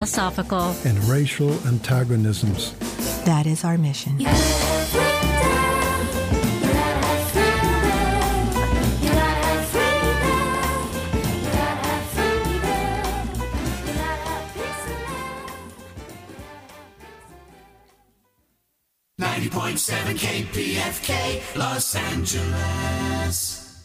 philosophical, and racial antagonisms. That is our mission. .7 KPFK, Los Angeles.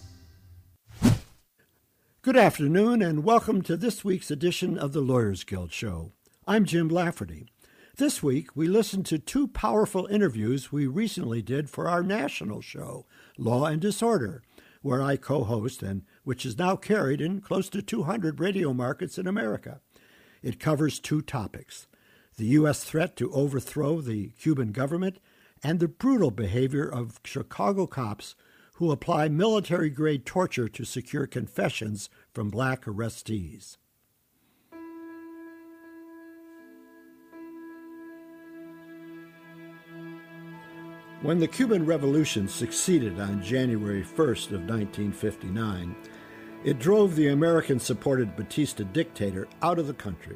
Good afternoon and welcome to this week's edition of the Lawyers Guild Show. I'm Jim Lafferty. This week we listened to two powerful interviews we recently did for our national show, Law and Disorder, where I co-host and which is now carried in close to 200 radio markets in America. It covers two topics: the U.S. threat to overthrow the Cuban government and the brutal behavior of Chicago cops who apply military-grade torture to secure confessions from black arrestees. When the Cuban Revolution succeeded on January 1st of 1959, it drove the American-supported Batista dictator out of the country.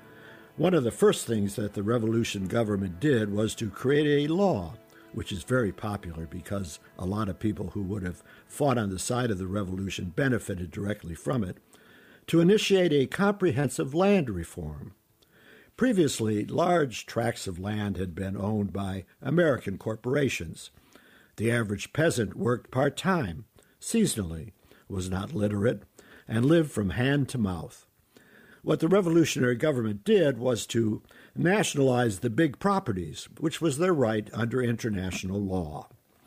One of the first things that the revolution government did was to create a law, which is very popular because a lot of people who would have fought on the side of the revolution benefited directly from it, to initiate a comprehensive land reform. Previously, large tracts of land had been owned by American corporations. The average peasant worked part-time, seasonally, was not literate, and lived from hand to mouth. What the revolutionary government did was to nationalize the big properties, which was their right under international law.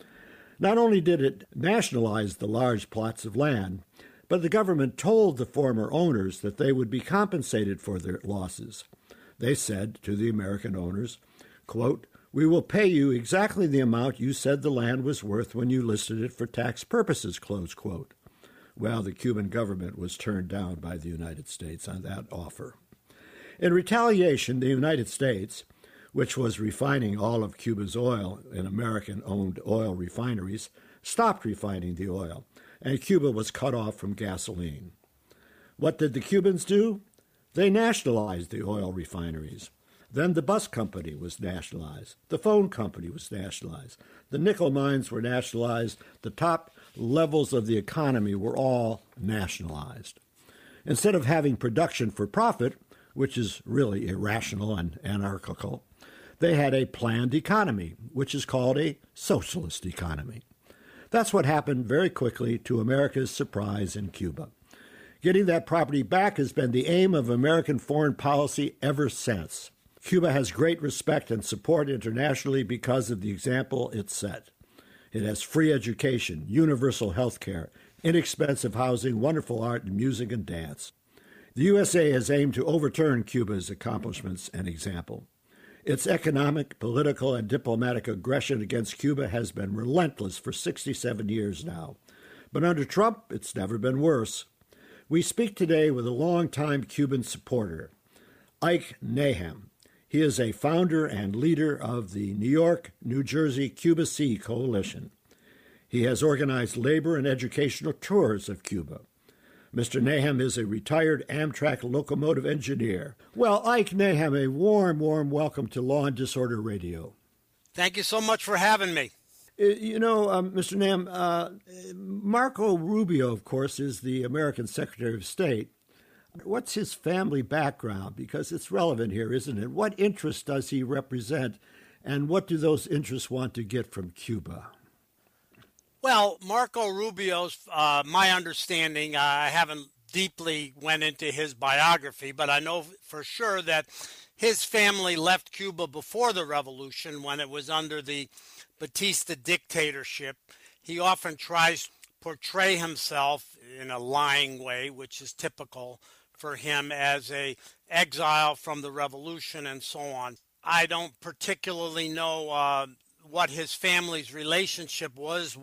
Not only did it nationalize the large plots of land, but the government told the former owners that they would be compensated for their losses. They said to the American owners, quote, "We will pay you exactly the amount you said the land was worth when you listed it for tax purposes," close quote. Well, the Cuban government was turned down by the United States on that offer. In retaliation, the United States, which was refining all of Cuba's oil in American-owned oil refineries, stopped refining the oil, and Cuba was cut off from gasoline. What did the Cubans do? They nationalized the oil refineries. Then the bus company was nationalized. The phone company was nationalized. The nickel mines were nationalized. The top levels of the economy were all nationalized. Instead of having production for profit, which is really irrational and anarchical, they had a planned economy, which is called a socialist economy. That's what happened very quickly to America's surprise in Cuba. Getting that property back has been the aim of American foreign policy ever since. Cuba has great respect and support internationally because of the example it set. It has free education, universal health care, inexpensive housing, wonderful art and music and dance. The USA has aimed to overturn Cuba's accomplishments and example. Its economic, political, and diplomatic aggression against Cuba has been relentless for 67 years now. But under Trump, it's never been worse. We speak today with a longtime Cuban supporter, Ike Nahum. He is a founder and leader of the New York, New Jersey Cuba Sea Coalition. He has organized labor and educational tours of Cuba. Mr. Nahum is a retired Amtrak locomotive engineer. Well, Ike Nahum, a warm welcome to Law and Disorder Radio. Thank you so much for having me. You know, Mr. Nahum, Marco Rubio, of course, is the American Secretary of State. What's his family background? Because it's relevant here, isn't it? What interests does he represent, and what do those interests want to get from Cuba? Well, Marco Rubio's, my understanding, I haven't deeply went into his biography, but I know for sure that his family left Cuba before the revolution when it was under the Batista dictatorship. He often tries to portray himself in a lying way, which is typical for him as a exile from the revolution and so on. I don't particularly know what his family's relationship was,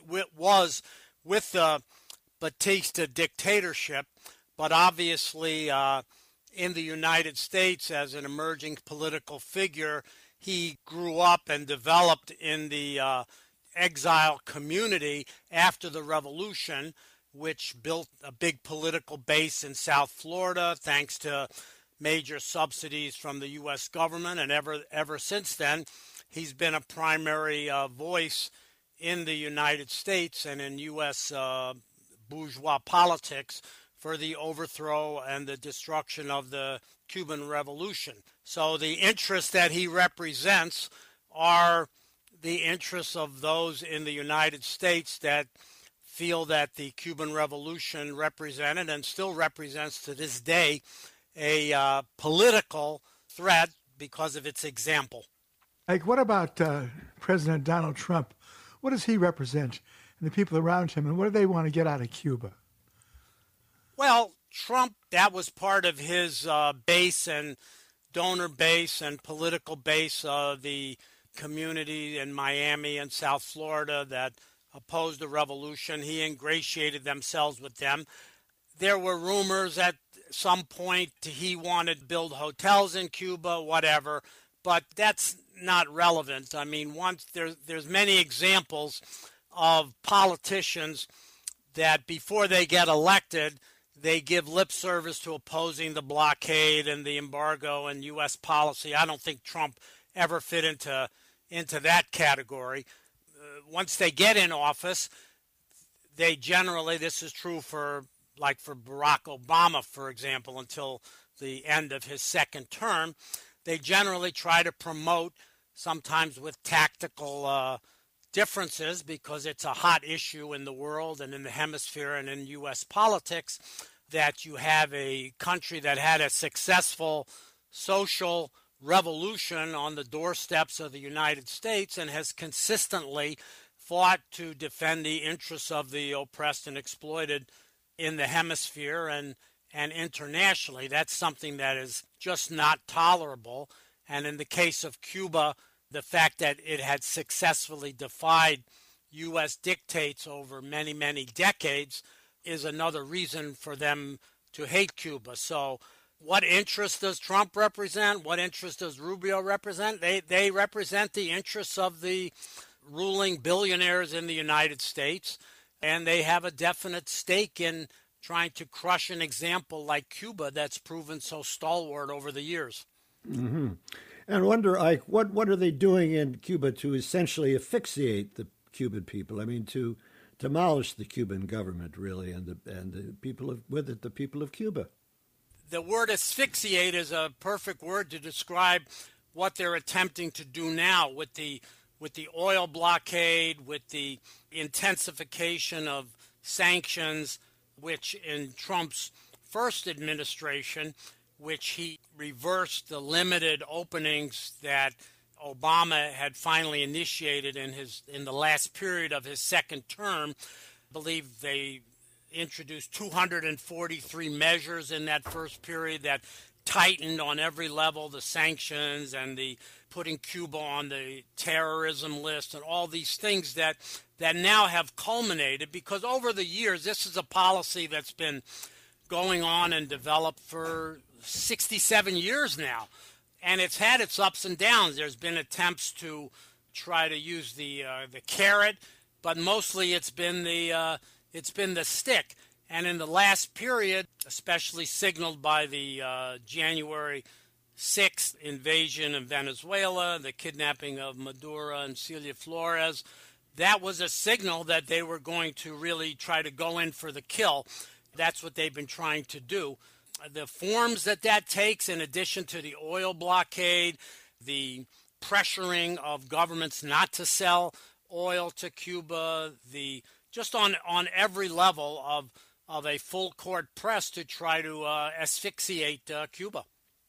with the Batista dictatorship, but obviously in the United States as an emerging political figure, he grew up and developed in the exile community after the revolution, which built a big political base in South Florida thanks to major subsidies from the U.S. government, and ever since then, he's been a primary voice in the United States and in U.S. Bourgeois politics for the overthrow and the destruction of the Cuban Revolution. So the interests that he represents are the interests of those in the United States that feel that the Cuban Revolution represented and still represents to this day a political threat because of its example. Like, what about President Donald Trump? What does he represent and the people around him, and what do they want to get out of Cuba? Well, Trump, that was part of his base and donor base and political base of the community in Miami and South Florida that opposed the revolution. He ingratiated themselves with them. There were rumors at some point he wanted to build hotels in Cuba, whatever, but that's not relevant. I mean, there's many examples of politicians that before they get elected, they give lip service to opposing the blockade and the embargo and U.S. policy. I don't think Trump ever fit into that category. Once they get in office, they generally, this is true for Barack Obama, for example, until the end of his second term, they generally try to promote, sometimes with tactical differences, because it's a hot issue in the world and in the hemisphere and in U.S. politics, that you have a country that had a successful social revolution on the doorsteps of the United States and has consistently fought to defend the interests of the oppressed and exploited in the hemisphere and internationally. That's something that is just not tolerable. And in the case of Cuba, the fact that it had successfully defied U.S. dictates over many, many decades is another reason for them to hate Cuba. So what interest does Trump represent? What interest does Rubio represent? They represent the interests of the ruling billionaires in the United States, and they have a definite stake in trying to crush an example like Cuba that's proven so stalwart over the years. Mm-hmm. And wonder, Ike, what are they doing in Cuba to essentially asphyxiate the Cuban people? I mean, to demolish the Cuban government, really, and the people with it, the people of Cuba. The word asphyxiate is a perfect word to describe what they're attempting to do now with the oil blockade, with the intensification of sanctions, which in Trump's first administration, which he reversed the limited openings that Obama had finally initiated in the last period of his second term. I believe they introduced 243 measures in that first period that tightened on every level the sanctions and the putting Cuba on the terrorism list and all these things that now have culminated, because over the years this is a policy that's been going on and developed for 67 years now, and it's had its ups and downs. There's been attempts to try to use the carrot, but mostly it's been the stick. And in the last period, especially signaled by the January 6th invasion of Venezuela, the kidnapping of Maduro and Celia Flores, that was a signal that they were going to really try to go in for the kill. That's what they've been trying to do. The forms that takes, in addition to the oil blockade, the pressuring of governments not to sell oil to Cuba, just on every level of a full court press to try to asphyxiate Cuba.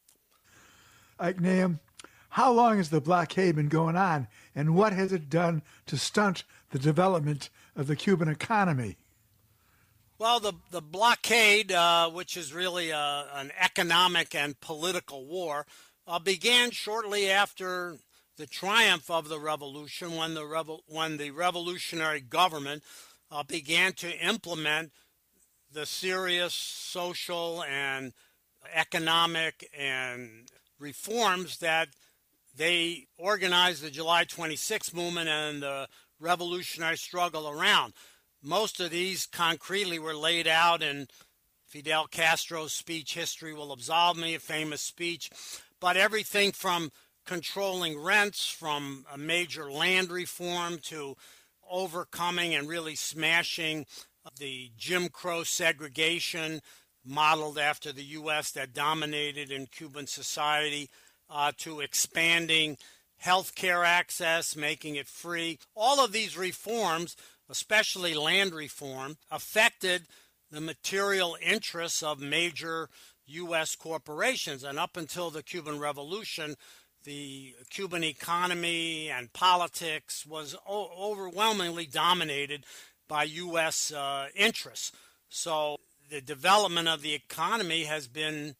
Ike Nahum, how long has the blockade been going on, and what has it done to stunt the development of the Cuban economy? Well, the blockade, which is really an economic and political war, began shortly after the triumph of the revolution, when the revolutionary government began to implement the serious social and economic and reforms that they organized the July 26th movement and the revolutionary struggle around. Most of these concretely were laid out in Fidel Castro's speech, "History Will Absolve Me," a famous speech, but everything from controlling rents, from a major land reform to overcoming and really smashing the Jim Crow segregation modeled after the U.S. that dominated in Cuban society, to expanding health care access, making it free. All of these reforms, especially land reform, affected the material interests of major U.S. corporations. And up until the Cuban Revolution, the Cuban economy and politics was overwhelmingly dominated by U.S. interests. So the development of the economy has been,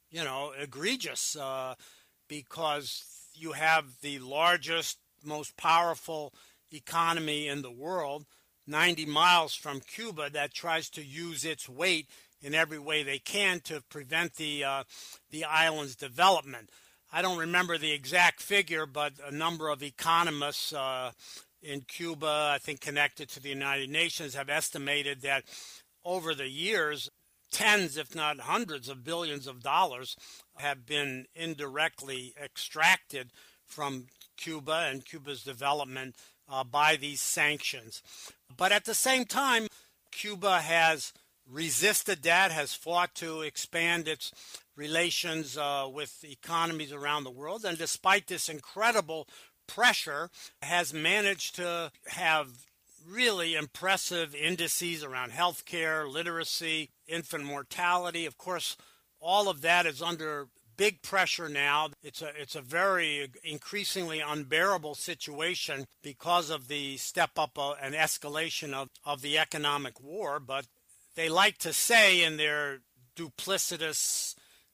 egregious because you have the largest, most powerful economy in the world, 90 miles from Cuba, that tries to use its weight in every way they can to prevent the island's development. I don't remember the exact figure, but a number of economists in Cuba, I think connected to the United Nations, have estimated that over the years, tens, if not hundreds of billions of dollars have been indirectly extracted from Cuba and Cuba's development by these sanctions. But at the same time, Cuba has resisted that, has fought to expand its relations with economies around the world, and despite this incredible pressure, has managed to have really impressive indices around healthcare, literacy, infant mortality. Of course, all of that is under big pressure now. It's a very increasingly unbearable situation because of the step up and escalation of the economic war. But they like to say in their duplicitous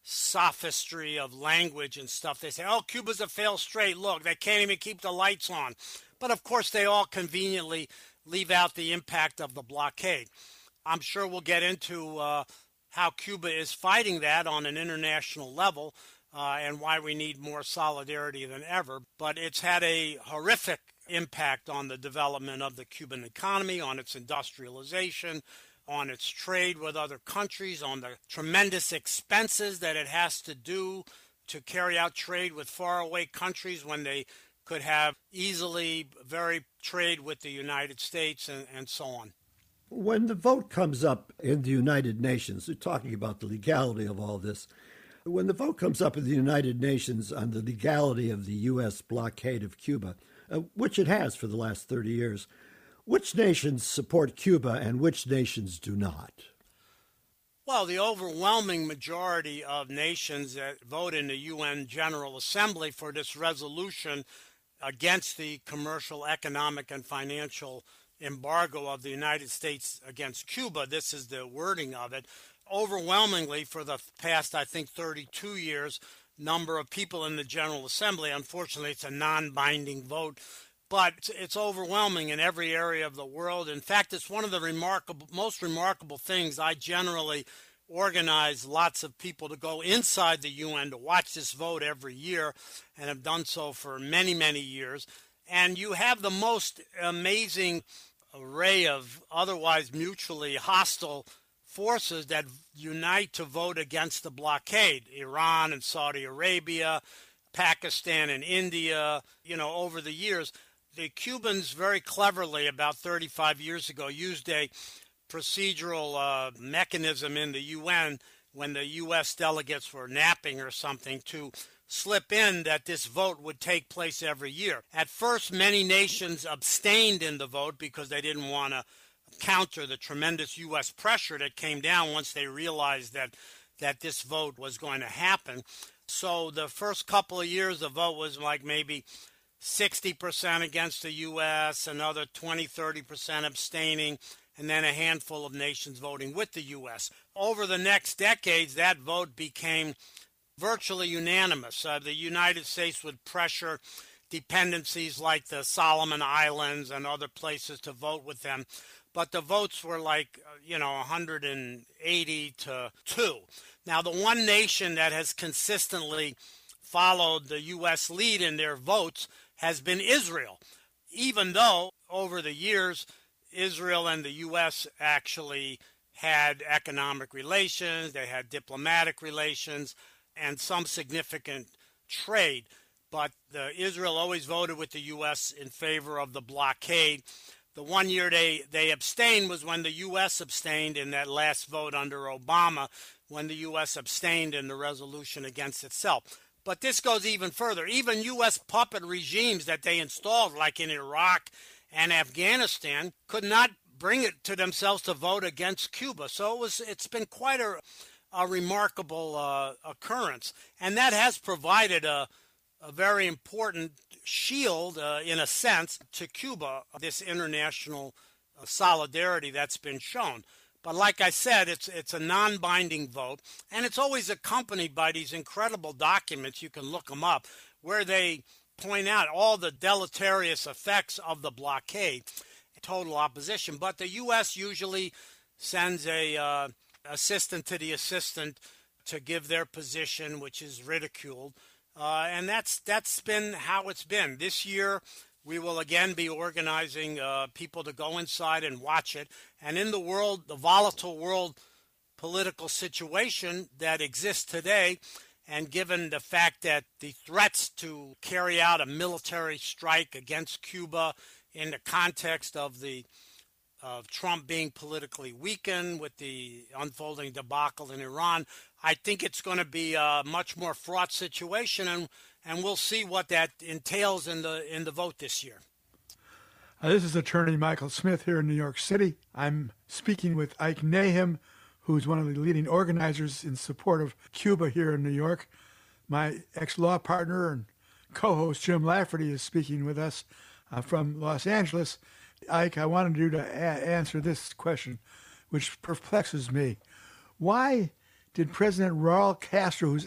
sophistry of language and stuff, they say, oh, Cuba's a failed state. Look, they can't even keep the lights on. But of course, they all conveniently leave out the impact of the blockade. I'm sure we'll get into how Cuba is fighting that on an international level and why we need more solidarity than ever. But it's had a horrific impact on the development of the Cuban economy, on its industrialization, on its trade with other countries, on the tremendous expenses that it has to do to carry out trade with faraway countries when they could have easily very trade with the United States and so on. When the vote comes up in the United Nations, we're talking about the legality of all this. When the vote comes up in the United Nations on the legality of the U.S. blockade of Cuba, which it has for the last 30 years, which nations support Cuba and which nations do not? Well, the overwhelming majority of nations that vote in the UN General Assembly for this resolution against the commercial, economic, and financial embargo of the United States against Cuba, this is the wording of it, overwhelmingly for the past, I think, 32 years, number of people in the General Assembly, unfortunately it's a non-binding vote, but it's overwhelming in every area of the world. In fact, it's one of the most remarkable things. I generally organize lots of people to go inside the UN to watch this vote every year, and have done so for many, many years. And you have the most amazing array of otherwise mutually hostile forces that unite to vote against the blockade. Iran and Saudi Arabia, Pakistan and India, over the years. The Cubans very cleverly, about 35 years ago, used a procedural mechanism in the UN when the U.S. delegates were napping or something to slip in that this vote would take place every year. At first, many nations abstained in the vote because they didn't want to counter the tremendous U.S. pressure that came down once they realized that this vote was going to happen. So the first couple of years, the vote was like maybe 60% against the U.S., another 20-30% abstaining, and then a handful of nations voting with the U.S. Over the next decades, that vote became virtually unanimous. The United States would pressure dependencies like the Solomon Islands and other places to vote with them, but the votes were like, 180 to 2. Now, the one nation that has consistently followed the U.S. lead in their votes has been Israel, even though over the years Israel and the U.S. actually had economic relations, they had diplomatic relations, and some significant trade. But Israel always voted with the U.S. in favor of the blockade. The 1 year they abstained was when the U.S. abstained in that last vote under Obama, when the U.S. abstained in the resolution against itself. But this goes even further. Even U.S. puppet regimes that they installed, like in Iraq and Afghanistan, could not bring it to themselves to vote against Cuba. So it's been quite a remarkable occurrence. And that has provided a very important shield, in a sense, to Cuba, this international solidarity that's been shown. But like I said, it's a non-binding vote, and it's always accompanied by these incredible documents, you can look them up, where they point out all the deleterious effects of the blockade, total opposition. But the U.S. usually sends a assistant to the assistant to give their position, which is ridiculed. And that's been how it's been. This year, we will again be organizing people to go inside and watch it. And in the volatile world political situation that exists today, and given the fact that the threats to carry out a military strike against Cuba in the context of Trump being politically weakened with the unfolding debacle in Iran, I think it's going to be a much more fraught situation, and we'll see what that entails in the vote this year. This is attorney Michael Smith here in New York City. I'm speaking with Ike Nahum, who's one of the leading organizers in support of Cuba here in New York. My ex-law partner and co-host Jim Lafferty is speaking with us from Los Angeles. Ike, I wanted you to answer this question, which perplexes me. Why did President Raul Castro, who's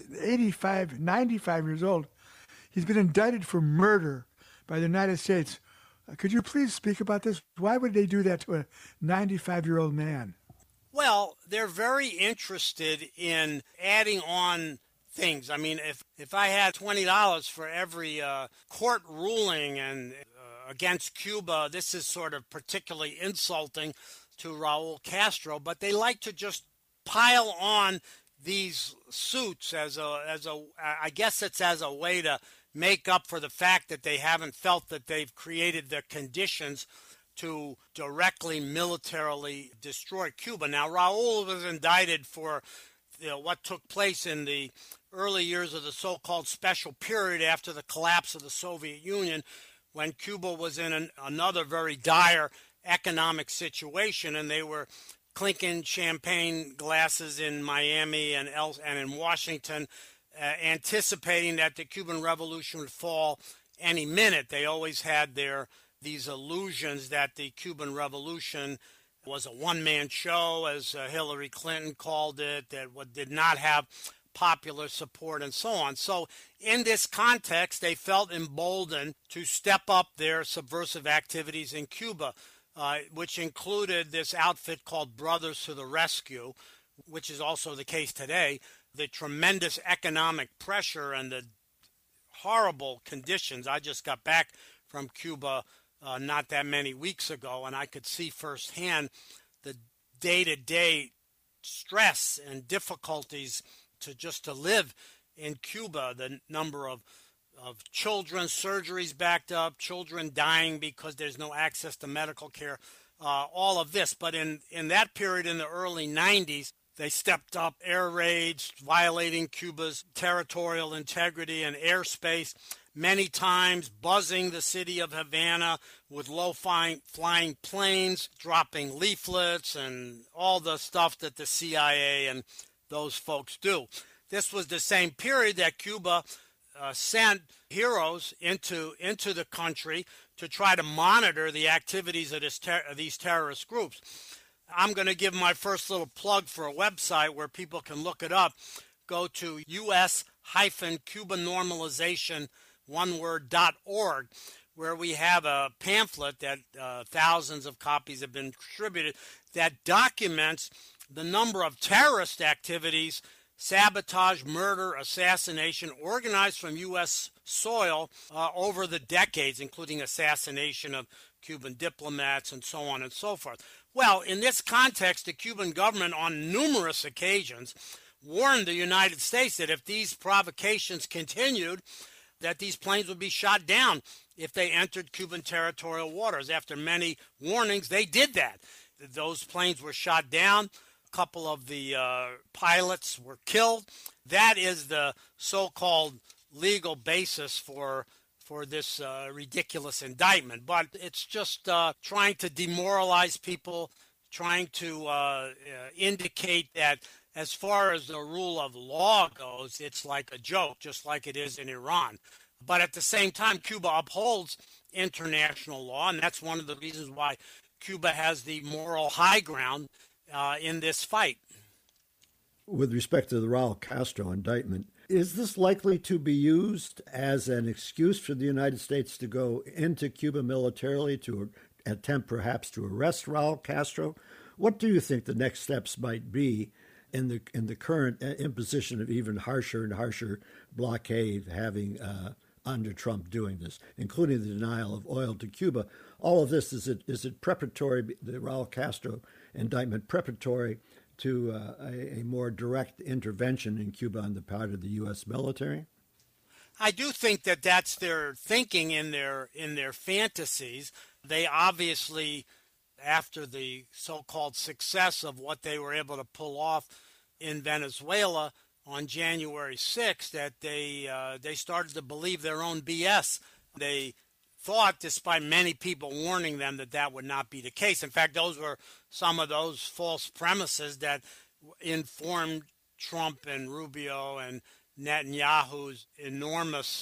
95 years old, he's been indicted for murder by the United States. Could you please speak about this? Why would they do that to a 95-year-old man? Well, they're very interested in adding on things. I mean, if I had $20 for every court ruling and against Cuba, this is sort of particularly insulting to Raul Castro, but they like to just pile on these suits as I guess it's as a way to make up for the fact that they haven't felt that they've created the conditions to directly militarily destroy Cuba. Now, Raul was indicted for what took place in the early years of the so-called special period after the collapse of the Soviet Union, when Cuba was in another very dire economic situation, and they were clinking champagne glasses in Miami and in Washington, anticipating that the Cuban Revolution would fall any minute. They always had these illusions that the Cuban Revolution was a one-man show, as Hillary Clinton called it, that did not have popular support and so on. So in this context, they felt emboldened to step up their subversive activities in Cuba, which included this outfit called Brothers to the Rescue, which is also the case today. The tremendous economic pressure and the horrible conditions. I just got back from Cuba not that many weeks ago, and I could see firsthand the day-to-day stress and difficulties to live in Cuba, the number of children, surgeries backed up, children dying because there's no access to medical care, all of this. But in that period in the early 90s, they stepped up air raids, violating Cuba's territorial integrity and airspace, many times buzzing the city of Havana with low-flying planes, dropping leaflets and all the stuff that the CIA and those folks do. This was the same period that Cuba sent heroes into the country to try to monitor the activities of these terrorist groups. I'm going to give my first little plug for a website where people can look it up. Go to us-cubanormalization.org, where we have a pamphlet that thousands of copies have been distributed that documents the number of terrorist activities sabotage, murder, assassination, organized from U.S. soil over the decades, including assassination of Cuban diplomats and so on and so forth. Well, in this context, the Cuban government on numerous occasions warned the United States that if these provocations continued, that these planes would be shot down if they entered Cuban territorial waters. After many warnings, they did that. Those planes were shot down. A couple of the pilots were killed. That is the so-called legal basis for this ridiculous indictment. But it's just trying to demoralize people, trying to indicate that as far as the rule of law goes, it's like a joke, just like it is in Iran. But at the same time, Cuba upholds international law, and that's one of the reasons why Cuba has the moral high ground in this fight. With respect to the Raul Castro indictment, is this likely to be used as an excuse for the United States to go into Cuba militarily to attempt perhaps to arrest Raul Castro? What do you think the next steps might be in the current imposition of even harsher and harsher blockade having under Trump doing this, including the denial of oil to Cuba? All of this, is it preparatory, the Raul Castro indictment preparatory to a more direct intervention in Cuba on the part of the U.S. military? I do think that that's their thinking in their fantasies. They obviously, after the so-called success of what they were able to pull off in Venezuela on January 6th, that they started to believe their own BS. They thought, despite many people warning them, that would not be the case. In fact, those were some of those false premises that informed Trump and Rubio and Netanyahu's enormous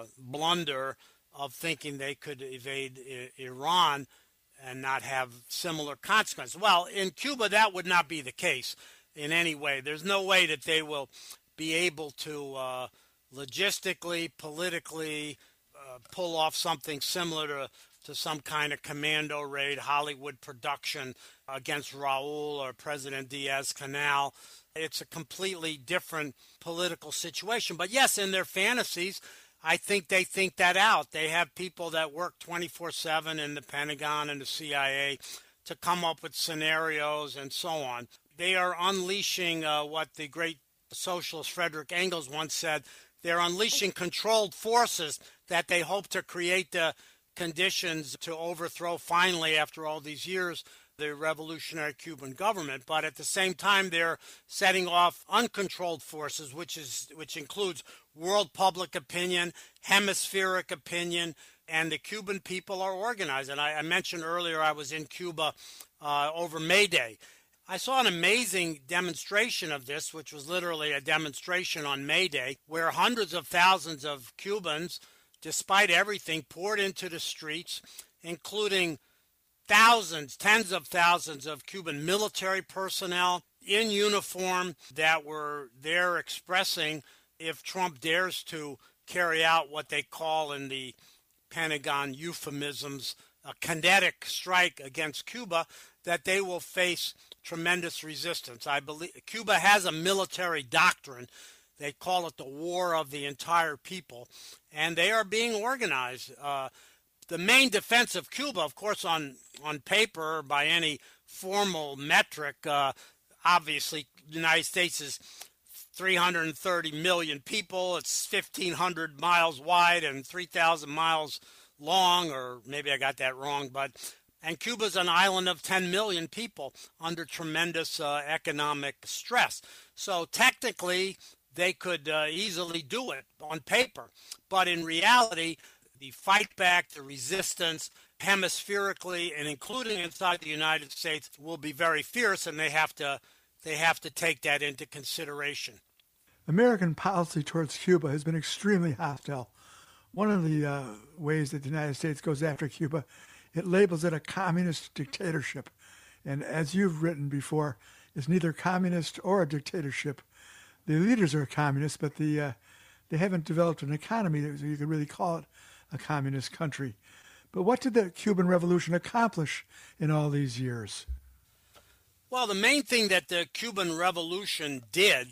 blunder of thinking they could evade Iran and not have similar consequences. Well, in Cuba, that would not be the case in any way. There's no way that they will be able to logistically, politically, pull off something similar to some kind of commando raid, Hollywood production against Raul or President Diaz-Canel. It's a completely different political situation. But yes, in their fantasies, I think they think that out. They have people that work 24/7 in the Pentagon and the CIA to come up with scenarios and so on. They are unleashing what the great socialist Frederick Engels once said. They're unleashing controlled forces that they hope to create the conditions to overthrow finally, after all these years, the revolutionary Cuban government. But at the same time, they're setting off uncontrolled forces, which includes world public opinion, hemispheric opinion, and the Cuban people are organized. And I mentioned earlier I was in Cuba over May Day. I saw an amazing demonstration of this, which was literally a demonstration on May Day, where hundreds of thousands of Cubans, despite everything, poured into the streets, including thousands, tens of thousands of Cuban military personnel in uniform that were there expressing, if Trump dares to carry out what they call in the Pentagon euphemisms, a kinetic strike against Cuba, that they will face tremendous resistance. I believe Cuba has a military doctrine. They call it the war of the entire people, and they are being organized. The main defense of Cuba, of course, on paper, by any formal metric, obviously, the United States is 330 million people. It's 1,500 miles wide and 3,000 miles long, or maybe I got that wrong, and Cuba's an island of 10 million people under tremendous economic stress. So technically, they could easily do it on paper. But in reality, the fight back, the resistance, hemispherically and including inside the United States, will be very fierce, and they have to take that into consideration. American policy towards Cuba has been extremely hostile. One of the ways that the United States goes after Cuba, it labels it a communist dictatorship. And as you've written before, it's neither communist or a dictatorship. The leaders are communists, but they haven't developed an economy that you could really call it a communist country. But what did the Cuban Revolution accomplish in all these years? Well, the main thing that the Cuban Revolution did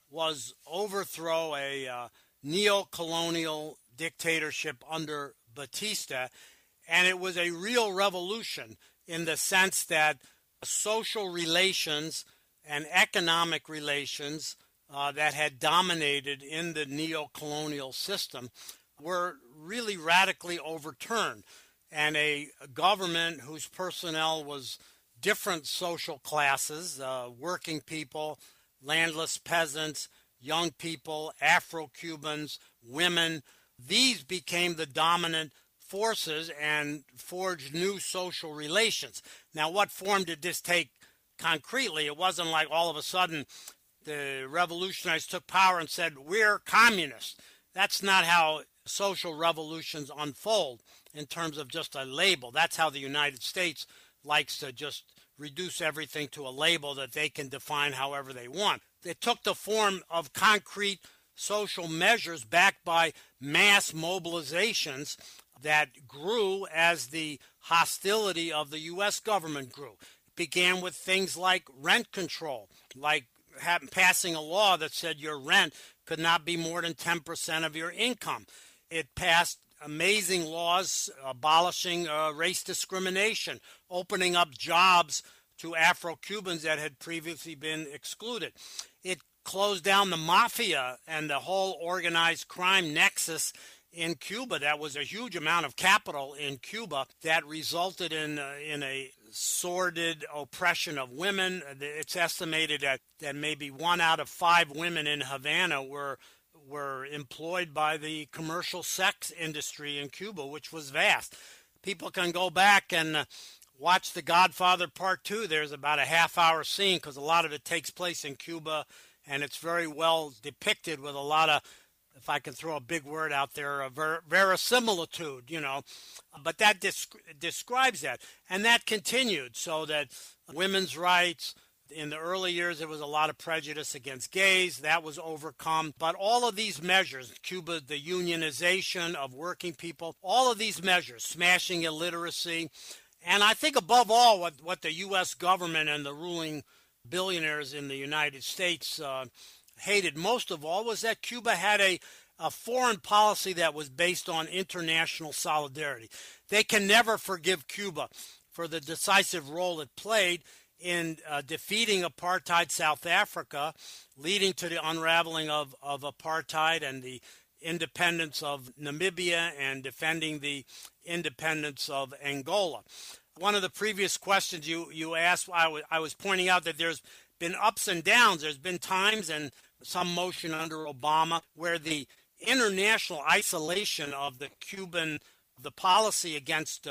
was overthrow a neo-colonial dictatorship under Batista, and it was a real revolution in the sense that social relations and economic relations that had dominated in the neo-colonial system were really radically overturned, and a government whose personnel was different social classes, working people, landless peasants, young people, Afro-Cubans, women, these became the dominant forces and forged new social relations. Now, what form did this take concretely? It wasn't like all of a sudden the revolutionaries took power and said, we're communists. That's not how social revolutions unfold in terms of just a label. That's how the United States likes to just reduce everything to a label that they can define however they want. It took the form of concrete social measures backed by mass mobilizations that grew as the hostility of the U.S. government grew. It began with things like rent control, like passing a law that said your rent could not be more than 10% of your income. It passed amazing laws abolishing race discrimination, opening up jobs to Afro-Cubans that had previously been excluded. It closed down the mafia and the whole organized crime nexus in Cuba. That was a huge amount of capital in Cuba that resulted in a sordid oppression of women. It's estimated that maybe 1 out of 5 women in Havana were employed by the commercial sex industry in Cuba, which was vast. People can go back and watch The Godfather Part 2. There's about a half-hour scene because a lot of it takes place in Cuba, and it's very well depicted with a lot of, if I can throw a big word out there, verisimilitude, you know. But that describes that. And that continued, so that women's rights, in the early years, there was a lot of prejudice against gays. That was overcome. But all of these measures, Cuba, the unionization of working people, all of these measures, smashing illiteracy, and I think above all what the U.S. government and the ruling billionaires in the United States hated most of all was that Cuba had a foreign policy that was based on international solidarity. They can never forgive Cuba for the decisive role it played in defeating apartheid South Africa, leading to the unraveling of apartheid and the independence of Namibia and defending the independence of Angola. One of the previous questions you asked, I was pointing out that there's been ups and downs. There's been times, and some motion under Obama, where the international isolation of the policy against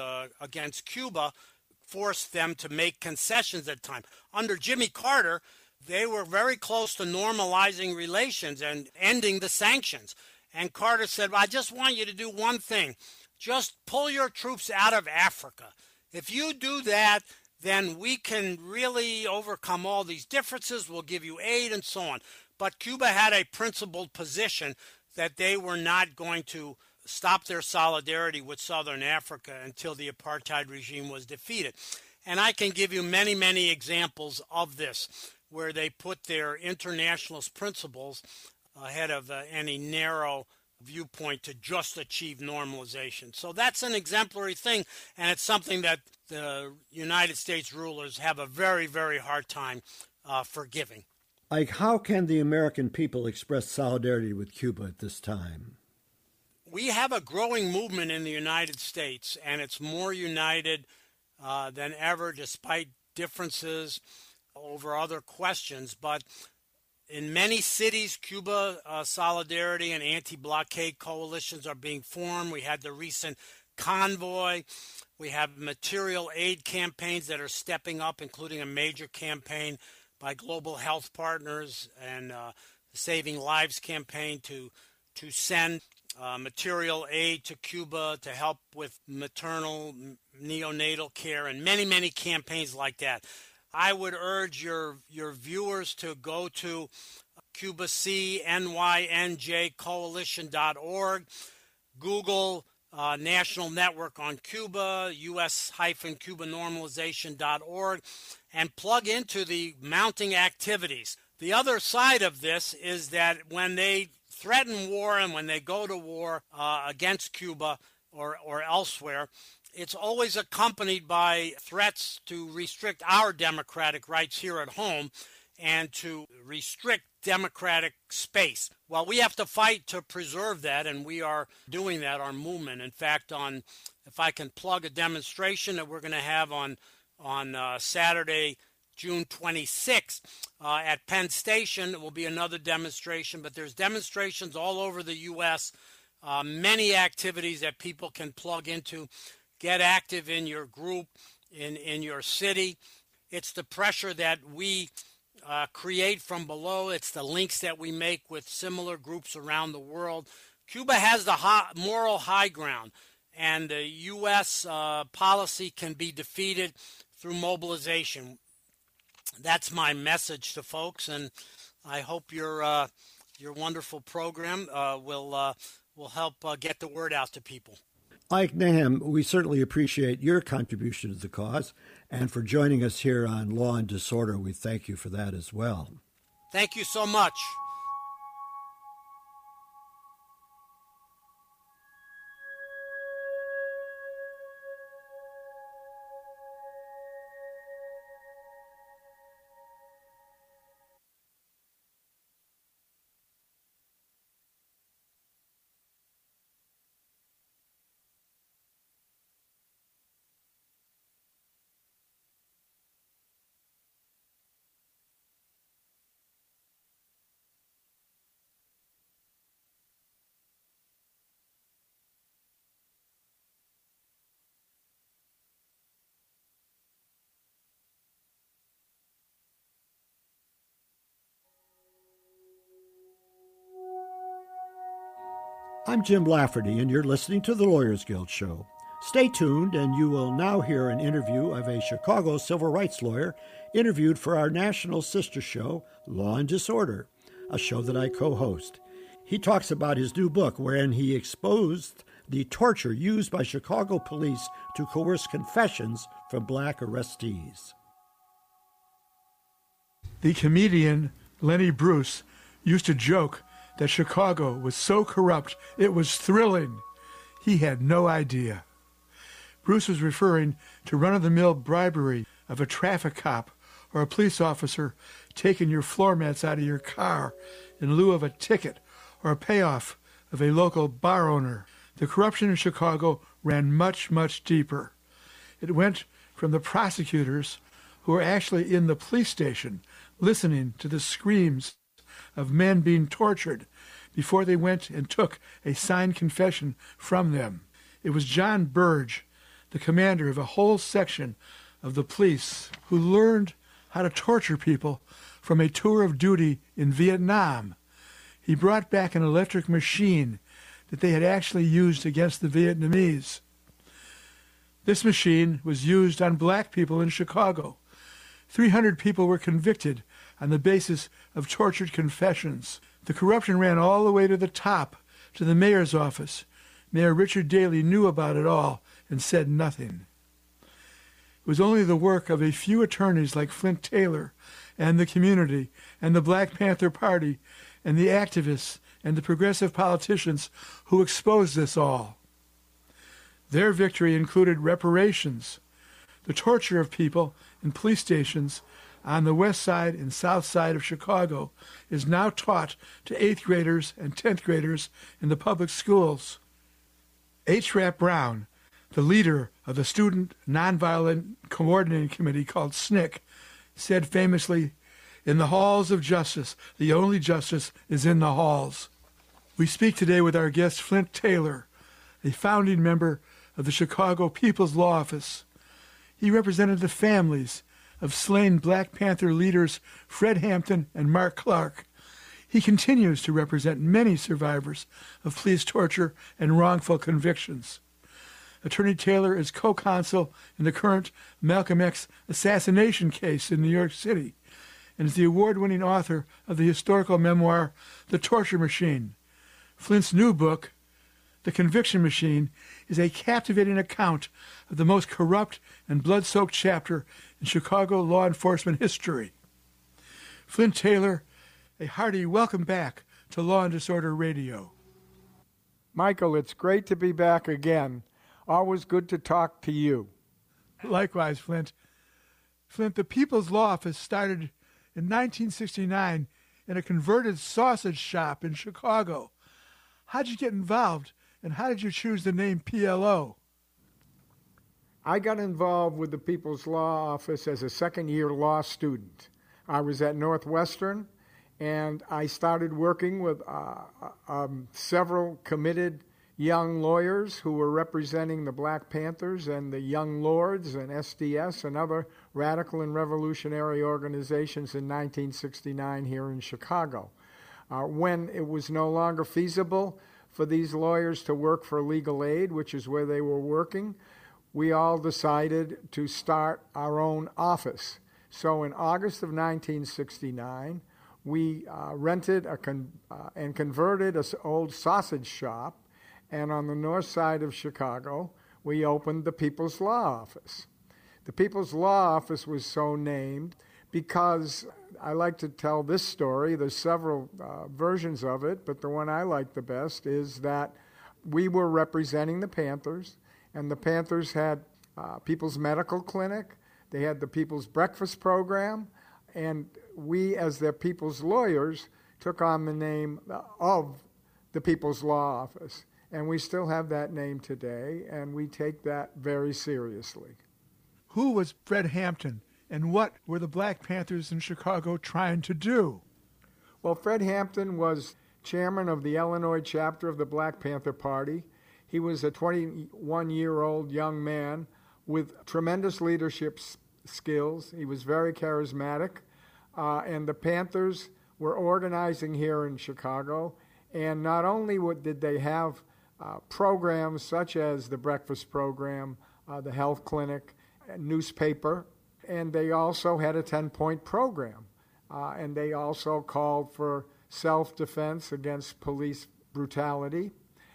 Cuba forced them to make concessions at time. Under Jimmy Carter, they were very close to normalizing relations and ending the sanctions. And Carter said, I just want you to do one thing. Just pull your troops out of Africa. If you do that, then we can really overcome all these differences. We'll give you aid and so on. But Cuba had a principled position that they were not going to stop their solidarity with Southern Africa until the apartheid regime was defeated. And I can give you many, many examples of this, where they put their internationalist principles ahead of any narrow viewpoint to just achieve normalization. So that's an exemplary thing, and it's something that the United States rulers have a very, very hard time forgiving. Ike, how can the American people express solidarity with Cuba at this time? We have a growing movement in the United States, and it's more united than ever, despite differences over other questions. But in many cities, Cuba solidarity and anti-blockade coalitions are being formed. We had the recent convoy. We have material aid campaigns that are stepping up, including a major campaign by Global Health Partners and the Saving Lives campaign to send material aid to Cuba to help with maternal, neonatal care, and many, many campaigns like that. I would urge your viewers to go to CubaCNYNJCoalition.org, Google National Network on Cuba, US-CubaNormalization.org, and plug into the mounting activities. The other side of this is that when they threaten war and when they go to war against Cuba or elsewhere, it's always accompanied by threats to restrict our democratic rights here at home and to restrict democratic space. Well, we have to fight to preserve that, and we are doing that, our movement. In fact, if I can plug a demonstration that we're going to have on Saturday, June 26th at Penn Station. It will be another demonstration, but there's demonstrations all over the U.S., many activities that people can plug into. Get active in your group, in your city. It's the pressure that we create from below. It's the links that we make with similar groups around the world. Cuba has the moral high ground, and the U.S. policy can be defeated through mobilization. That's my message to folks, and I hope your wonderful program will help get the word out to people. Ike Nahum, we certainly appreciate your contribution to the cause, and for joining us here on Law and Disorder, we thank you for that as well. Thank you so much. I'm Jim Lafferty, and you're listening to the Lawyers Guild Show. Stay tuned, and you will now hear an interview of a Chicago civil rights lawyer interviewed for our national sister show, Law and Disorder, a show that I co-host. He talks about his new book, wherein he exposed the torture used by Chicago police to coerce confessions from black arrestees. The comedian Lenny Bruce used to joke that Chicago was so corrupt it was thrilling. He had no idea. Bruce was referring to run-of-the-mill bribery of a traffic cop or a police officer taking your floor mats out of your car in lieu of a ticket or a payoff of a local bar owner. The corruption in Chicago ran much, much deeper. It went from the prosecutors who were actually in the police station listening to the screams of men being tortured before they went and took a signed confession from them. It was John Burge, the commander of a whole section of the police, who learned how to torture people from a tour of duty in Vietnam. He brought back an electric machine that they had actually used against the Vietnamese. This machine was used on black people in Chicago. 300 people were convicted on the basis of tortured confessions. The corruption ran all the way to the top, to the mayor's office. Mayor Richard Daley knew about it all and said nothing. It was only the work of a few attorneys like Flint Taylor and the community and the Black Panther Party and the activists and the progressive politicians who exposed this all. Their victory included reparations. The torture of people in police stations on the west side and south side of Chicago is now taught to 8th graders and 10th graders in the public schools. H. Rap Brown, the leader of the Student Nonviolent Coordinating Committee called SNCC, said famously, "In the halls of justice, the only justice is in the halls." We speak today with our guest Flint Taylor, a founding member of the Chicago People's Law Office. He represented the families of slain Black Panther leaders Fred Hampton and Mark Clark. He continues to represent many survivors of police torture and wrongful convictions. Attorney Taylor is co-counsel in the current Malcolm X assassination case in New York City and is the award-winning author of the historical memoir, The Torture Machine. Flint's new book, The Conviction Machine, is a captivating account of the most corrupt and blood-soaked chapter in Chicago law enforcement history. Flint Taylor a hearty welcome back to Law and Disorder Radio. Michael, it's great to be back again. Always good to talk to you. Likewise, Flint. Flint, the People's Law Office started in 1969 in a converted sausage shop in Chicago. How'd you get involved, and how did you choose the name PLO? I got involved with the People's Law Office as a second-year law student. I was at Northwestern, and I started working with several committed young lawyers who were representing the Black Panthers and the Young Lords and SDS and other radical and revolutionary organizations in 1969 here in Chicago. When it was no longer feasible for these lawyers to work for legal aid, which is where they were working, we all decided to start our own office. So in August of 1969, we rented and converted an old sausage shop, and on the north side of Chicago, we opened the People's Law Office. The People's Law Office was so named because I like to tell this story. There's several versions of it, but the one I like the best is that we were representing the Panthers, and the Panthers had People's Medical Clinic, they had the People's Breakfast Program, and we, as their people's lawyers, took on the name of the People's Law Office. And we still have that name today, and we take that very seriously. Who was Fred Hampton, and what were the Black Panthers in Chicago trying to do? Well, Fred Hampton was chairman of the Illinois chapter of the Black Panther Party. He was a 21-year-old young man with tremendous leadership skills. He was very charismatic, and the Panthers were organizing here in Chicago. And not only did they have programs such as the breakfast program, the health clinic, newspaper, and they also had a 10-point program. And they also called for self-defense against police brutality.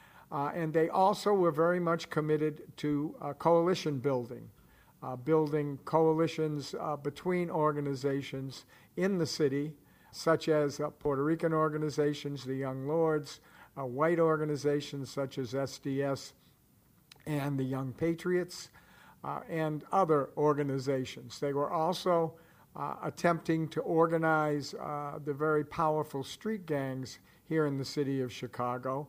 And they also were very much committed to coalition building, building coalitions between organizations in the city, such as Puerto Rican organizations, the Young Lords, white organizations such as SDS and the Young Patriots, and other organizations. They were also attempting to organize the very powerful street gangs here in the city of Chicago,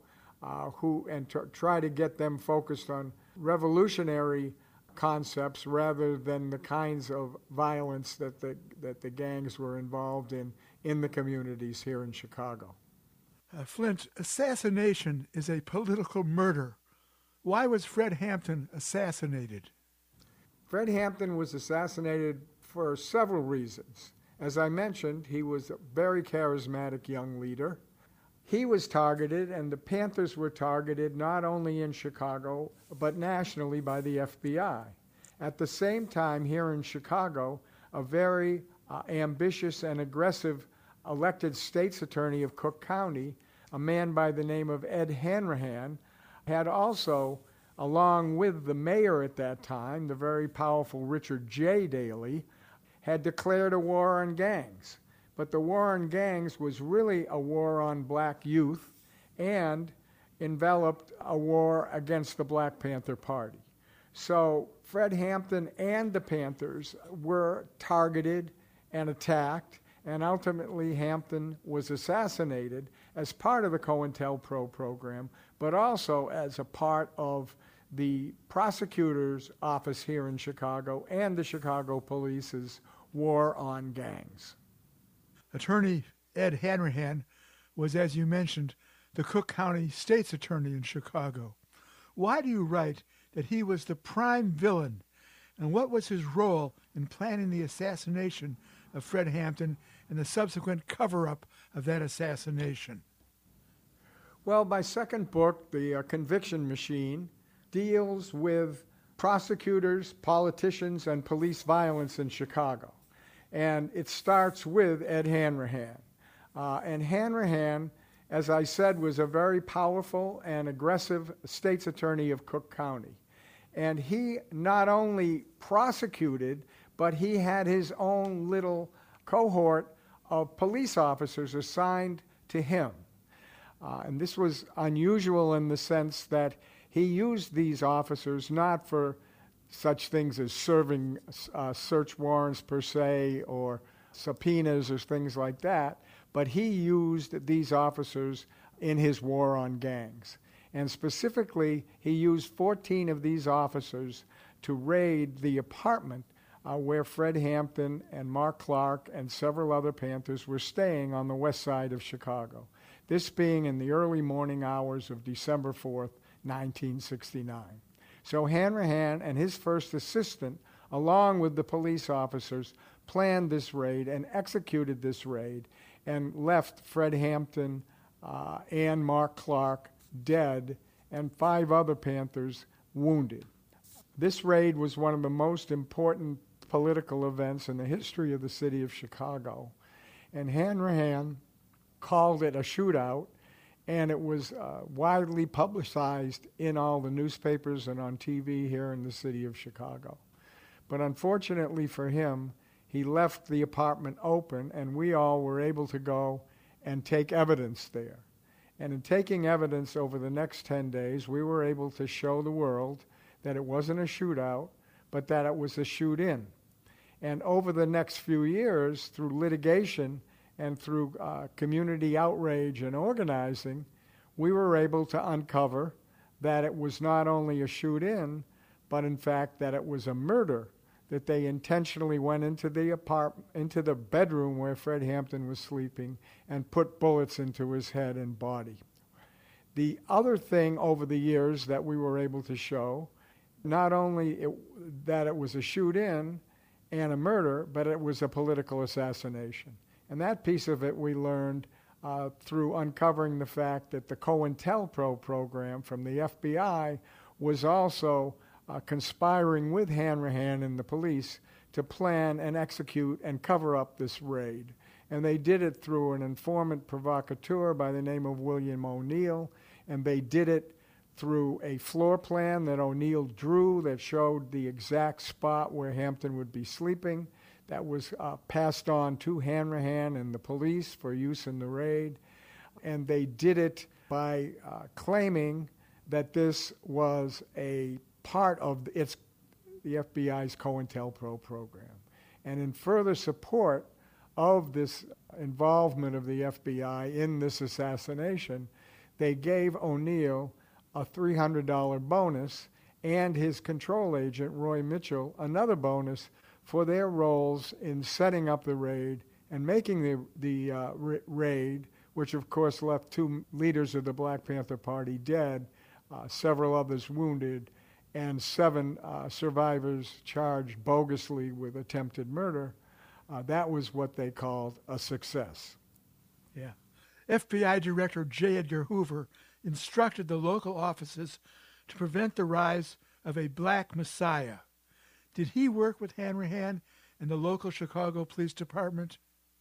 try to get them focused on revolutionary concepts rather than the kinds of violence that the gangs were involved in the communities here in Chicago. Flint, assassination is a political murder. Why was Fred Hampton assassinated? Fred Hampton was assassinated for several reasons. As I mentioned, he was a very charismatic young leader. He was targeted, and the Panthers were targeted not only in Chicago, but nationally by the FBI. At the same time, here in Chicago, a very ambitious and aggressive elected state's attorney of Cook County, a man by the name of Ed Hanrahan, had also, along with the mayor at that time, the very powerful Richard J. Daley, had declared a war on gangs. But the war on gangs was really a war on black youth and enveloped a war against the Black Panther Party. So Fred Hampton and the Panthers were targeted and attacked, and ultimately Hampton was assassinated as part of the COINTELPRO program, but also as a part of the prosecutor's office here in Chicago and the Chicago Police's war on gangs. Attorney Ed Hanrahan was, as you mentioned, the Cook County State's Attorney in Chicago. Why do you write that he was the prime villain, and what was his role in planning the assassination of Fred Hampton and the subsequent cover-up of that assassination? Well, my second book, The Conviction Machine, deals with prosecutors, politicians, and police violence in Chicago. And it starts with Ed Hanrahan. And Hanrahan, as I said, was a very powerful and aggressive state's attorney of Cook County. And he not only prosecuted, but he had his own little cohort of police officers assigned to him. And this was unusual in the sense that he used these officers not for such things as serving search warrants per se or subpoenas or things like that, but he used these officers in his war on gangs. And specifically, he used 14 of these officers to raid the apartment where Fred Hampton and Mark Clark and several other Panthers were staying on the west side of Chicago, this being in the early morning hours of December 4th, 1969. So Hanrahan and his first assistant, along with the police officers, planned this raid and executed this raid and left Fred Hampton and Mark Clark dead and 5 other Panthers wounded. This raid was one of the most important political events in the history of the city of Chicago. And Hanrahan called it a shootout, and it was widely publicized in all the newspapers and on TV here in the city of Chicago. But unfortunately for him, he left the apartment open, and we all were able to go and take evidence there. And in taking evidence over the next 10 days, we were able to show the world that it wasn't a shootout, but that it was a shoot-in. And over the next few years, through litigation and through community outrage and organizing, we were able to uncover that it was not only a shoot-in, but in fact that it was a murder, that they intentionally went into the bedroom where Fred Hampton was sleeping and put bullets into his head and body. The other thing over the years that we were able to show, not only that it was a shoot-in and a murder, but it was a political assassination. And that piece of it we learned through uncovering the fact that the COINTELPRO program from the FBI was also conspiring with Hanrahan and the police to plan and execute and cover up this raid. And they did it through an informant provocateur by the name of William O'Neill, and they did it through a floor plan that O'Neill drew that showed the exact spot where Hampton would be sleeping. That was passed on to Hanrahan and the police for use in the raid. And they did it by claiming that this was a part of the FBI's COINTELPRO program. And in further support of this involvement of the FBI in this assassination, they gave O'Neill a $300 bonus and his control agent, Roy Mitchell, another bonus for their roles in setting up the raid and making the raid, which of course left 2 leaders of the Black Panther Party dead, several others wounded, and 7 survivors charged bogusly with attempted murder. That was what they called a success. Yeah. FBI Director J. Edgar Hoover instructed the local offices to prevent the rise of a black messiah. Did he work with Hanrahan and the local Chicago Police Department?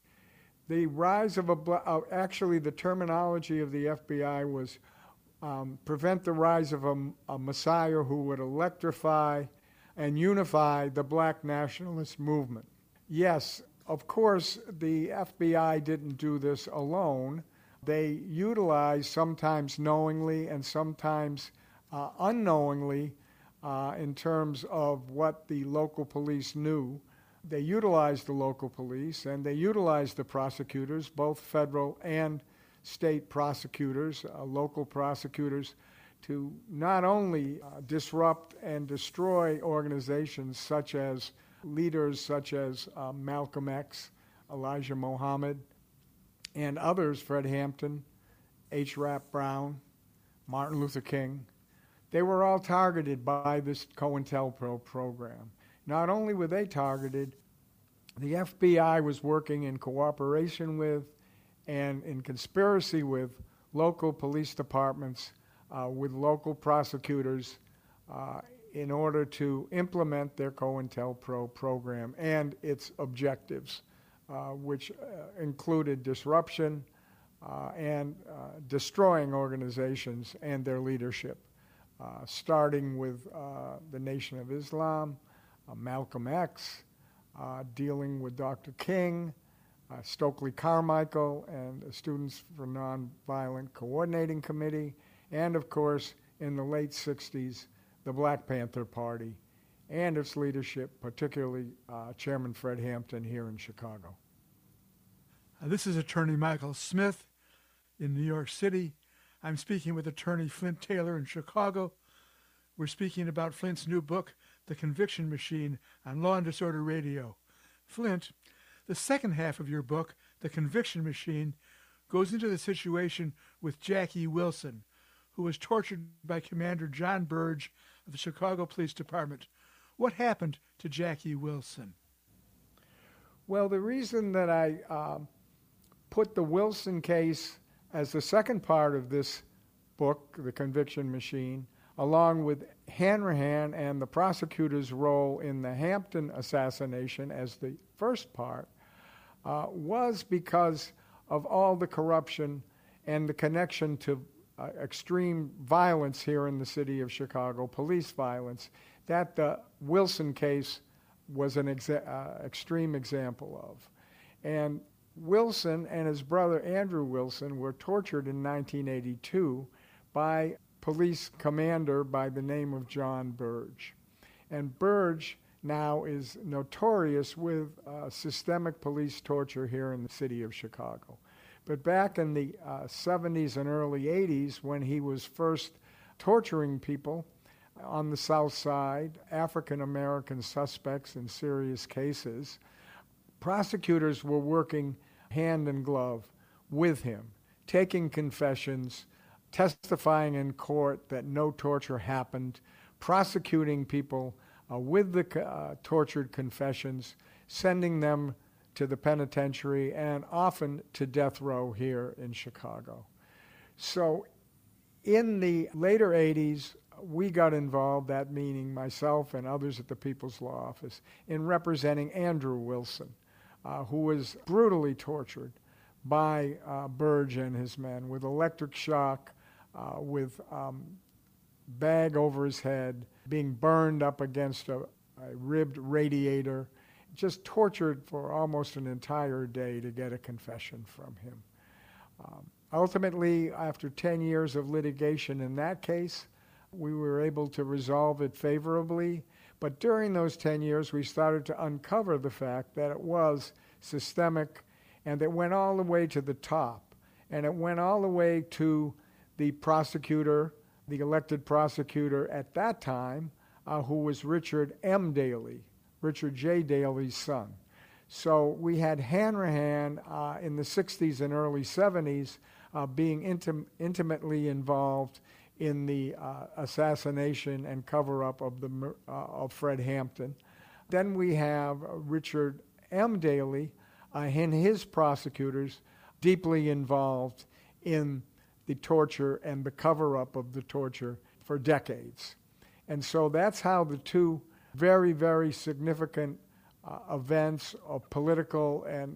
The rise of actually the terminology of the FBI was prevent the rise of a messiah who would electrify and unify the black nationalist movement. Yes, of course, the FBI didn't do this alone. They utilized, sometimes knowingly and sometimes unknowingly, in terms of what the local police knew. They utilized the local police, and they utilized the prosecutors, both federal and state prosecutors, local prosecutors, to not only disrupt and destroy organizations such as leaders such as Malcolm X, Elijah Muhammad, and others, Fred Hampton, H. Rap Brown, Martin Luther King. They were all targeted by this COINTELPRO program. Not only were they targeted, the FBI was working in cooperation with and in conspiracy with local police departments, with local prosecutors, in order to implement their COINTELPRO program and its objectives, which included disruption and destroying organizations and their leadership, starting with the Nation of Islam, Malcolm X, dealing with Dr. King, Stokely Carmichael and the Students for Nonviolent Coordinating Committee, and of course, in the late 60s, the Black Panther Party and its leadership, particularly Chairman Fred Hampton here in Chicago. This is Attorney Michael Smith in New York City. I'm speaking with Attorney Flint Taylor in Chicago. We're speaking about Flint's new book, The Conviction Machine, on Law and Disorder Radio. Flint, the second half of your book, The Conviction Machine, goes into the situation with Jackie Wilson, who was tortured by Commander John Burge of the Chicago Police Department. What happened to Jackie Wilson? Well, the reason that I put the Wilson case as the second part of this book, The Conviction Machine, along with Hanrahan and the prosecutor's role in the Hampton assassination as the first part, was because of all the corruption and the connection to extreme violence here in the city of Chicago, police violence, that the Wilson case was an extreme example of. And Wilson and his brother Andrew Wilson were tortured in 1982 by police commander by the name of John Burge. And Burge now is notorious with systemic police torture here in the city of Chicago. But back in the 70s and early 80s, when he was first torturing people on the South Side, African-American suspects in serious cases, prosecutors were working hand in glove with him, taking confessions, testifying in court that no torture happened, prosecuting people with the tortured confessions, sending them to the penitentiary and often to death row here in Chicago. So in the later 80s, we got involved, that meaning myself and others at the People's Law Office, in representing Andrew Wilson, who was brutally tortured by Burge and his men with electric shock, with bag over his head, being burned up against a ribbed radiator, just tortured for almost an entire day to get a confession from him. Ultimately, after 10 years of litigation in that case, we were able to resolve it favorably. But during those 10 years, we started to uncover the fact that it was systemic and it went all the way to the top. And it went all the way to the prosecutor, the elected prosecutor at that time, who was Richard M. Daley, Richard J. Daley's son. So we had Hanrahan in the 60s and early 70s being intimately involved in the assassination and cover-up of Fred Hampton. Then we have Richard M. Daley and his prosecutors deeply involved in the torture and the cover-up of the torture for decades. And so that's how the two very, very significant events of political and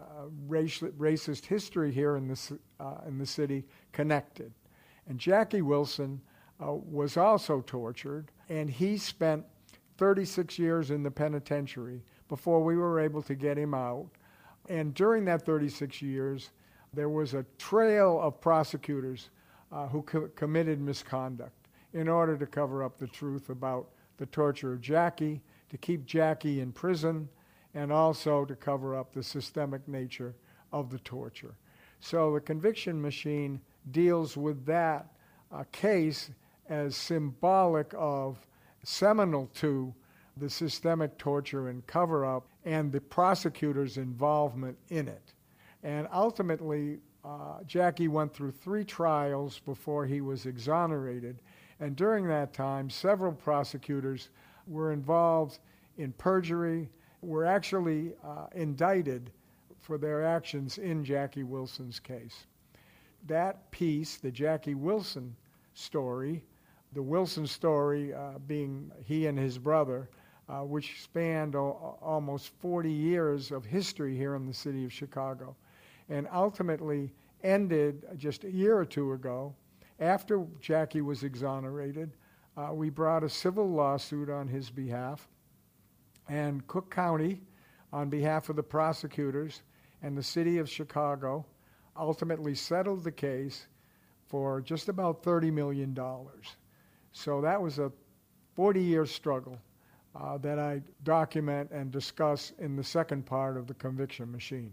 racist history here in the city connected. And Jackie Wilson was also tortured, and he spent 36 years in the penitentiary before we were able to get him out. And during that 36 years, there was a trail of prosecutors who committed misconduct in order to cover up the truth about the torture of Jackie, to keep Jackie in prison, and also to cover up the systemic nature of the torture. So the conviction machine deals with that case as symbolic of, seminal to, the systemic torture and cover-up and the prosecutor's involvement in it. And ultimately, Jackie went through 3 trials before he was exonerated. And during that time, several prosecutors were involved in perjury, were actually indicted for their actions in Jackie Wilson's case. That piece, the Jackie Wilson story, the Wilson story being he and his brother, which spanned almost 40 years of history here in the city of Chicago, and ultimately ended just a year or two ago. After Jackie was exonerated, we brought a civil lawsuit on his behalf, and Cook County, on behalf of the prosecutors, and the city of Chicago ultimately settled the case for just about $30 million. So that was a 40-year struggle that I document and discuss in the second part of the Conviction Machine.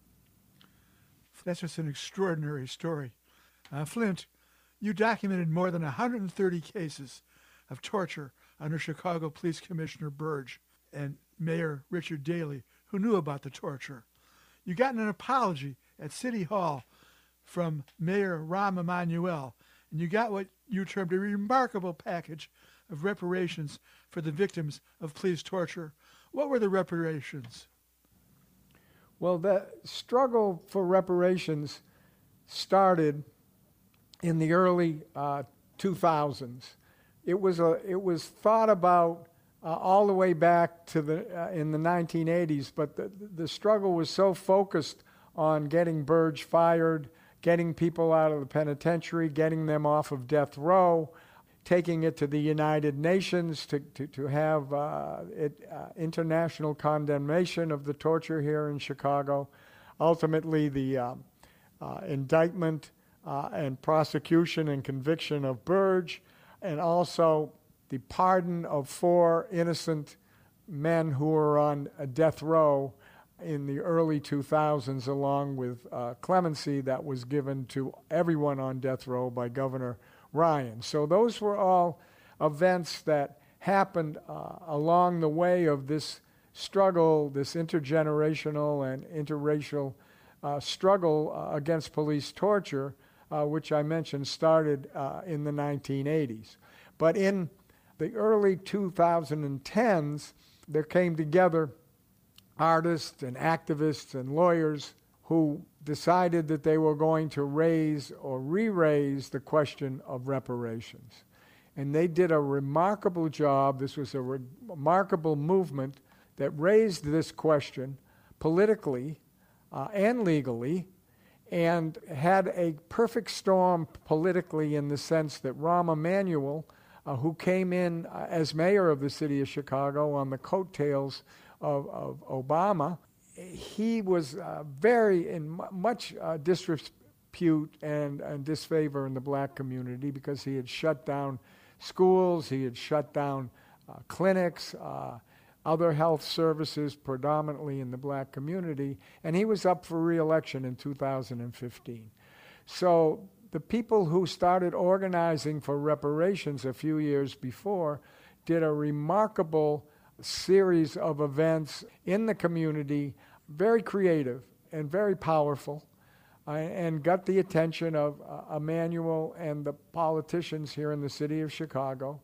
That's just an extraordinary story. Flint, you documented more than 130 cases of torture under Chicago Police Commissioner Burge and Mayor Richard Daley, who knew about the torture. You got an apology at City Hall from Mayor Rahm Emanuel, and you got what you termed a remarkable package of reparations for the victims of police torture. What were the reparations? Well, the struggle for reparations started in the early 2000s. It was thought about all the way back to in the 1980s, but the struggle was so focused on getting Burge fired, getting people out of the penitentiary, getting them off of death row, taking it to the United Nations to have international condemnation of the torture here in Chicago. Ultimately, the indictment and prosecution and conviction of Burge, and also the pardon of 4 innocent men who were on a death row in the early 2000s, along with clemency that was given to everyone on death row by Governor Ryan. So those were all events that happened along the way of this struggle, this intergenerational and interracial struggle against police torture, which I mentioned started in the 1980s. But in the early 2010s, there came together artists and activists and lawyers who decided that they were going to raise or re-raise the question of reparations. And they did a remarkable job. This was a remarkable movement that raised this question politically and legally, and had a perfect storm politically in the sense that Rahm Emanuel, who came in as mayor of the city of Chicago on the coattails of Obama, he was very in much disrepute and disfavor in the black community because he had shut down schools, he had shut down clinics, other health services predominantly in the black community, and he was up for re-election in 2015. So the people who started organizing for reparations a few years before did a remarkable series of events in the community, very creative and very powerful, and got the attention of Emanuel and the politicians here in the city of Chicago,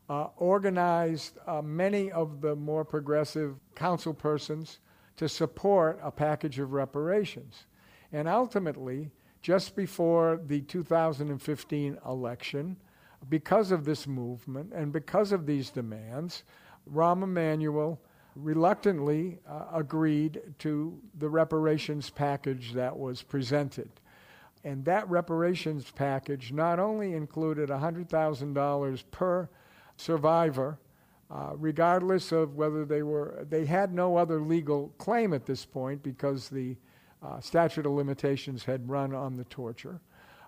organized many of the more progressive council persons to support a package of reparations. And ultimately, just before the 2015 election, because of this movement and because of these demands, Rahm Emanuel reluctantly agreed to the reparations package that was presented. And that reparations package not only included $100,000 per survivor, regardless of whether they had no other legal claim at this point because the statute of limitations had run on the torture.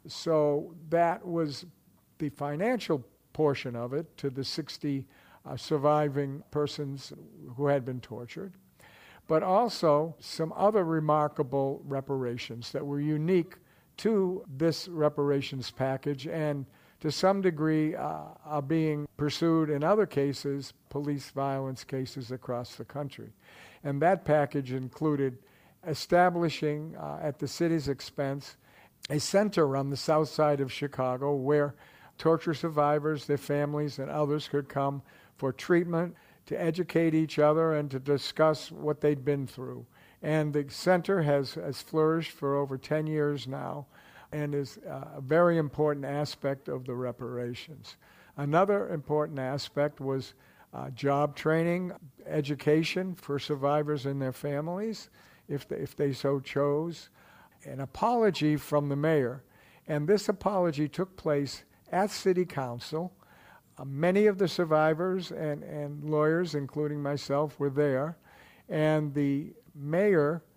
So that was the financial portion of it to the 60 surviving persons who had been tortured, but also some other remarkable reparations that were unique to this reparations package and to some degree are being pursued in other cases, police violence cases across the country. And that package included establishing at the city's expense a center on the south side of Chicago where torture survivors, their families, and others could come for treatment, to educate each other, and to discuss what they'd been through. And the center has flourished for over 10 years now and is a very important aspect of the reparations. Another important aspect was job training, education for survivors and their families, if they so chose, an apology from the mayor. And this apology took place at City Council. Many of the survivors and lawyers, including myself, were there. And the mayor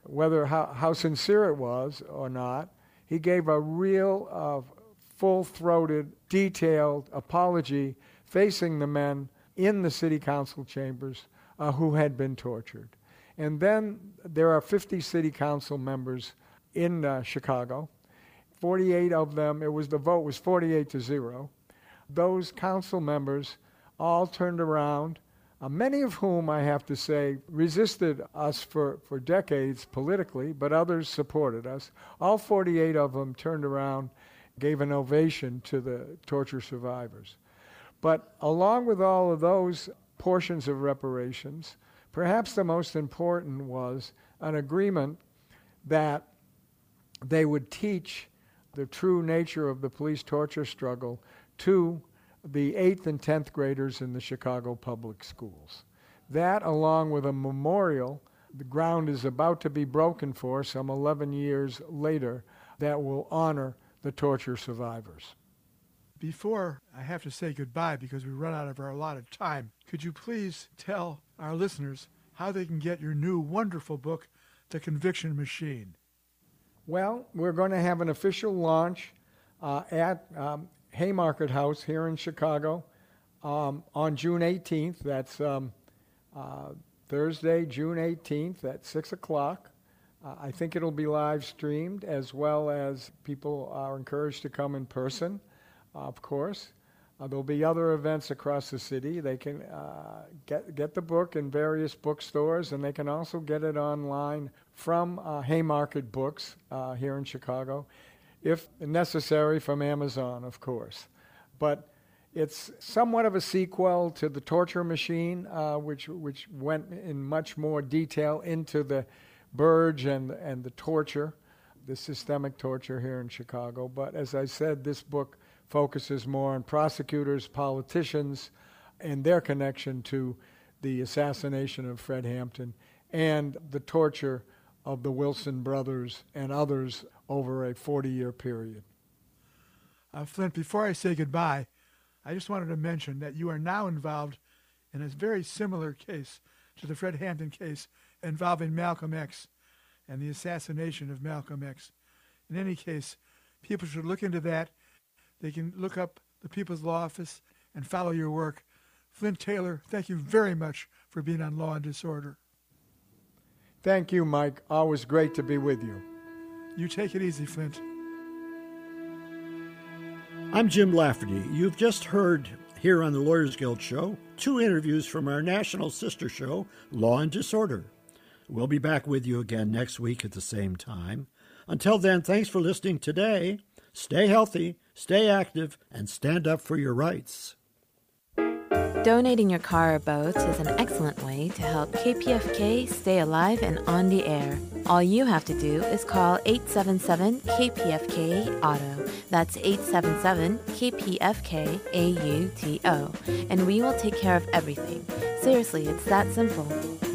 whether how sincere it was or not, he gave a real full-throated, detailed apology facing the men in the city council chambers who had been tortured. And then there are 50 city council members in Chicago. 48 of them, the vote was 48-0. Those council members all turned around, many of whom, I have to say, resisted us for decades politically, but others supported us. All 48 of them turned around, gave an ovation to the torture survivors. But along with all of those portions of reparations, perhaps the most important was an agreement that they would teach the true nature of the police torture struggle to the 8th and 10th graders in the Chicago public schools. That, along with a memorial, the ground is about to be broken for some 11 years later, that will honor the torture survivors. Before I have to say goodbye because we run out of our allotted time, could you please tell our listeners how they can get your new wonderful book, The Conviction Machine? Well, we're going to have an official launch at Haymarket House here in Chicago on June 18th. That's Thursday, June 18th at 6 o'clock. I think it'll be live streamed, as well as people are encouraged to come in person, of course. There'll be other events across the city. They can get the book in various bookstores, and they can also get it online from Haymarket Books here in Chicago, if necessary from Amazon, of course. But it's somewhat of a sequel to The Torture Machine, which went in much more detail into the Burge and the torture, the systemic torture here in Chicago. But as I said, this book focuses more on prosecutors, politicians, and their connection to the assassination of Fred Hampton and the torture of the Wilson brothers and others over a 40-year period. Flint, before I say goodbye, I just wanted to mention that you are now involved in a very similar case to the Fred Hampton case involving Malcolm X and the assassination of Malcolm X. In any case, people should look into that. They can look up the People's Law Office and follow your work. Flint Taylor, thank you very much for being on Law and Disorder. Thank you, Mike. Always great to be with you. You take it easy, Flint. I'm Jim Lafferty. You've just heard here on the Lawyers Guild Show 2 interviews from our national sister show, Law and Disorder. We'll be back with you again next week at the same time. Until then, thanks for listening today. Stay healthy, stay active, and stand up for your rights. Donating your car or boat is an excellent way to help KPFK stay alive and on the air. All you have to do is call 877-KPFK-AUTO. That's 877-KPFK-AUTO. And we will take care of everything. Seriously, it's that simple.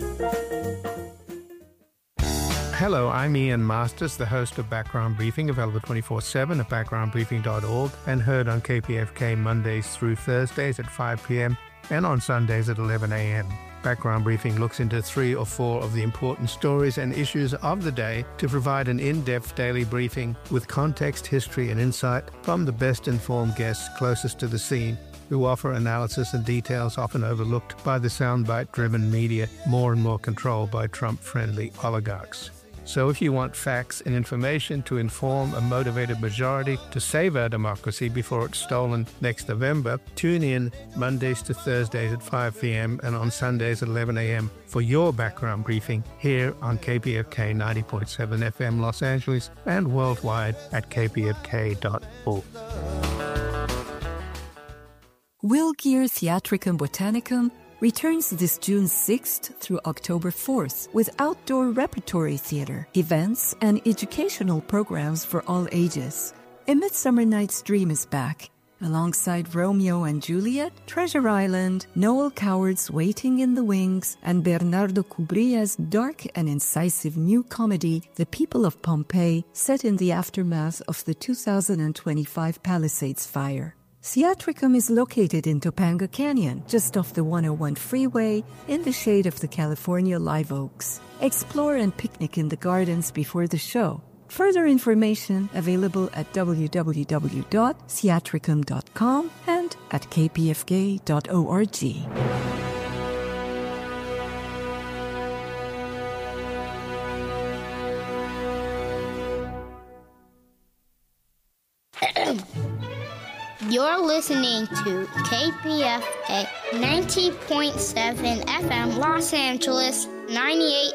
Hello, I'm Ian Masters, the host of Background Briefing, available 24/7 at backgroundbriefing.org and heard on KPFK Mondays through Thursdays at 5 p.m. and on Sundays at 11 a.m. Background Briefing looks into 3 or 4 of the important stories and issues of the day to provide an in-depth daily briefing with context, history, and insight from the best-informed guests closest to the scene, who offer analysis and details often overlooked by the soundbite-driven media, more and more controlled by Trump-friendly oligarchs. So if you want facts and information to inform a motivated majority to save our democracy before it's stolen next November, tune in Mondays to Thursdays at 5 p.m. and on Sundays at 11 a.m. for your Background Briefing here on KPFK 90.7 FM Los Angeles and worldwide at kpfk.org. Wilgear Theatricum Botanicum returns this June 6th through October 4th with outdoor repertory theater, events, and educational programs for all ages. A Midsummer Night's Dream is back, alongside Romeo and Juliet, Treasure Island, Noel Coward's Waiting in the Wings, and Bernardo Cubria's dark and incisive new comedy, The People of Pompeii, set in the aftermath of the 2025 Palisades fire. Theatricum is located in Topanga Canyon, just off the 101 freeway, in the shade of the California live oaks. Explore and picnic in the gardens before the show. Further information available at www.theatricum.com and at kpfk.org. You're listening to KPFK 90.7 FM Los Angeles, 98